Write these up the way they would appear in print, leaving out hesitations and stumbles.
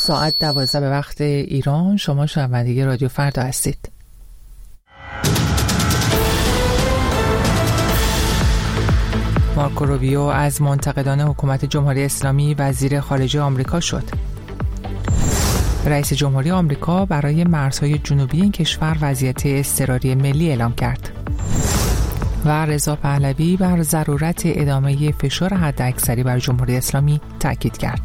ساعت 12 به وقت ایران. شما شنونده رادیو فردا هستید. مارکو روبیو از منتقدان حکومت جمهوری اسلامی وزیر خارجه آمریکا شد. رئیس جمهوری آمریکا برای مرزهای جنوبی این کشور وضعیت اضطراری ملی اعلام کرد. و رضا پهلوی بر ضرورت ادامه فشار حداکثری بر جمهوری اسلامی تاکید کرد.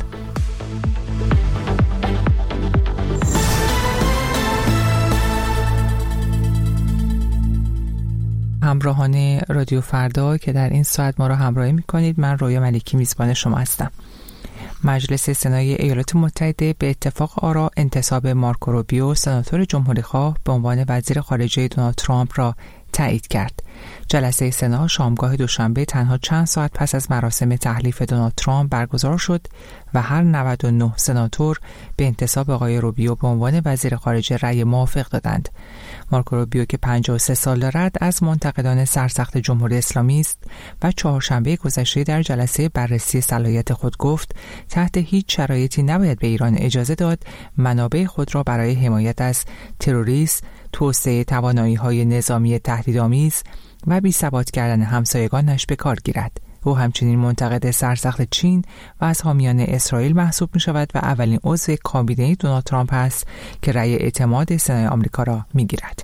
همراهان رادیو فردا که در این ساعت ما را همراهی می‌کنید، من رویا ملکی میزبان شما هستم. مجلس سنای ایالات متحده به اتفاق آرا انتصاب مارکو روبیو سناتور جمهوری‌خواه به عنوان وزیر خارجه دونالد ترامپ را تایید کرد. جلسه سنا شامگاه دوشنبه تنها چند ساعت پس از مراسم تحلیف دونالد ترامپ برگزار شد و هر 99 سناتور به انتصاب آقای روبیو به عنوان وزیر خارجه رأی موافق دادند. مارکو روبیو که 53 سال دارد از منتقدان سرسخت جمهوری اسلامی است و چهارشنبه گذشته در جلسه بررسی صلاحیت خود گفت تحت هیچ شرایطی نباید به ایران اجازه داد منابع خود را برای حمایت از تروریسم، توسعه توانایی‌های نظامی تهدیدآمیز و بی‌ثبات کردن همسایگانش به کار گیرد. او همچنین منتقد سرسخت چین و از حامیان اسرائیل محسوب می شود و اولین عضو کابینه دونالد ترامپ است که رأی اعتماد سنای آمریکا را می گیرد.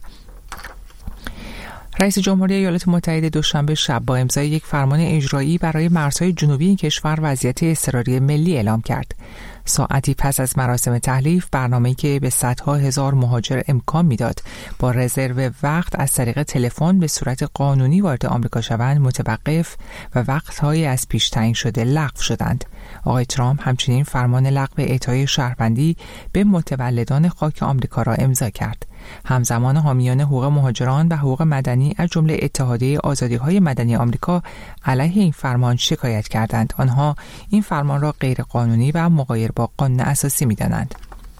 رئیس جمهوری ایالات متحده دوشنبه شب با امضای یک فرمان اجرایی برای مرزهای جنوبی این کشور وضعیت اضطراری ملی اعلام کرد. ساعتی پس از مراسم تحلیف، برنامه‌ای که به صدها هزار مهاجر امکان میداد با رزرو وقت از طریق تلفن به صورت قانونی وارد آمریکا شوند متوقف و وقت‌های از پیش تعیین شده لغو شدند. آقای ترامپ همچنین فرمان لغو اعطای شهروندی به متولدان خاک آمریکا را امضا کرد. همزمان حامیان حقوق مهاجران و حقوق مدنی از جمله اتحادیه آزادی‌های مدنی آمریکا علیه این فرمان شکایت کردند. آنها این فرمان را غیرقانونی و مغایر با قانون اساسی می‌دانند.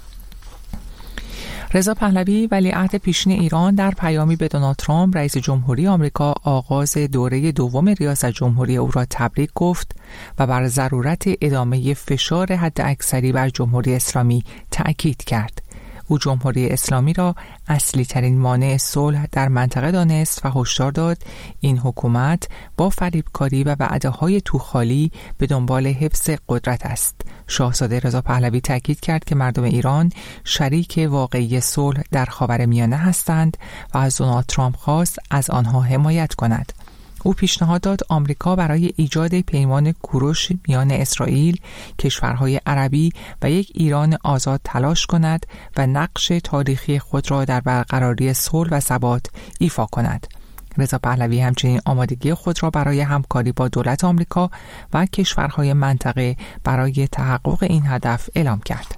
رضا پهلوی ولیعهد پیشین ایران در پیامی به دونالد ترامپ رئیس جمهوری آمریکا آغاز دوره دوم ریاست جمهوری او را تبریک گفت و بر ضرورت ادامه فشار حداکثری بر جمهوری اسلامی تأکید کرد. او جمهوری اسلامی را اصلی ترین مانع صلح در منطقه دانست و هشدار داد این حکومت با فریبکاری و وعده‌های توخالی به دنبال حفظ قدرت است. شاهزاده رضا پهلوی تاکید کرد که مردم ایران شریک واقعی صلح در خاورمیانه هستند و از دونالد ترامپ خواست از آنها حمایت کند. او پیشنهاد داد آمریکا برای ایجاد پیمان کوروش میان اسرائیل، کشورهای عربی و یک ایران آزاد تلاش کند و نقش تاریخی خود را در برقراری صلح و ثبات ایفا کند. رضا پهلوی همچنین آمادگی خود را برای همکاری با دولت آمریکا و کشورهای منطقه برای تحقق این هدف اعلام کرد.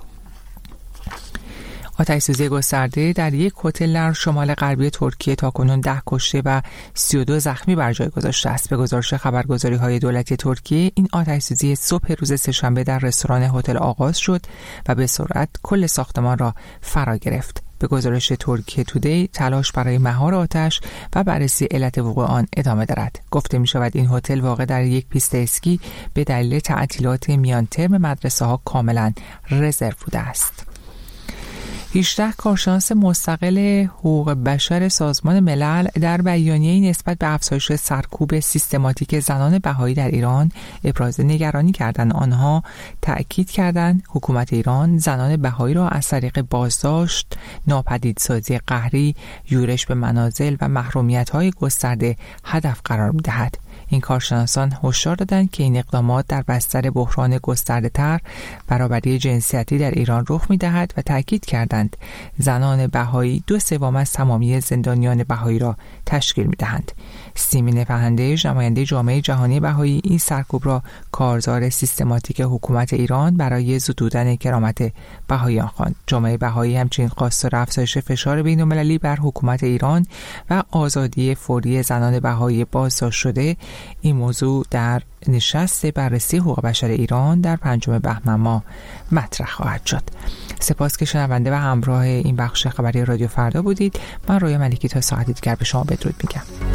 آتش‌سوزی گسترده در یک هتل در شمال غربی ترکیه تاکنون 10 کشته و 32 زخمی بر جای گذاشته است. به گزارش خبرگزاری‌های دولتی ترکیه، این آتش‌سوزی صبح روز سه‌شنبه در رستوران هتل آغاز شد و به سرعت کل ساختمان را فرا گرفت. به گزارش ترکیه تودی، تلاش برای مهار آتش و بررسی علت وقوع آن ادامه دارد. گفته می شود این هتل واقع در یک پیست اسکی به دلیل تعطیلات میان ترم مدرسه‌ها کاملا رزرو بوده است. 18 کارشناس مستقل حقوق بشر سازمان ملل در بیانیه‌ای نسبت به افزایش سرکوب سیستماتیک زنان بهایی در ایران ابراز نگرانی کردند. آنها تأکید کردند حکومت ایران زنان بهایی را از طریق بازداشت، ناپدیدسازی قهری، یورش به منازل و محرومیت‌های گسترده هدف قرار می‌دهد. این کارشناسان هشدار دادند که این اقدامات در بستر بحران گسترده‌تر برابری جنسیتی در ایران رخ می‌دهد و تأکید کردند زنان بهایی 2/3 از تمامی زندانیان بهایی را تشکیل می‌دهند. سیمین پهنده‌اش، نماینده جامعه جهانی بهایی، این سرکوب را کارزار سیستماتیک حکومت ایران برای زدودن کرامت بهاییان خواند. جامعه بهایی همچنین خواستار افزایش فشار بین‌المللی بر حکومت ایران و آزادی فوری زنان بهایی بازداشت شده این موضوع در نشست بررسی حقوق بشر ایران در 5 بهمن ماه مطرح خواهد شد. سپاس که شنونده و همراه این بخش خبری رادیو فردا بودید. من رویا ملکی تا ساعتی دیگر به شما بدرود میگم.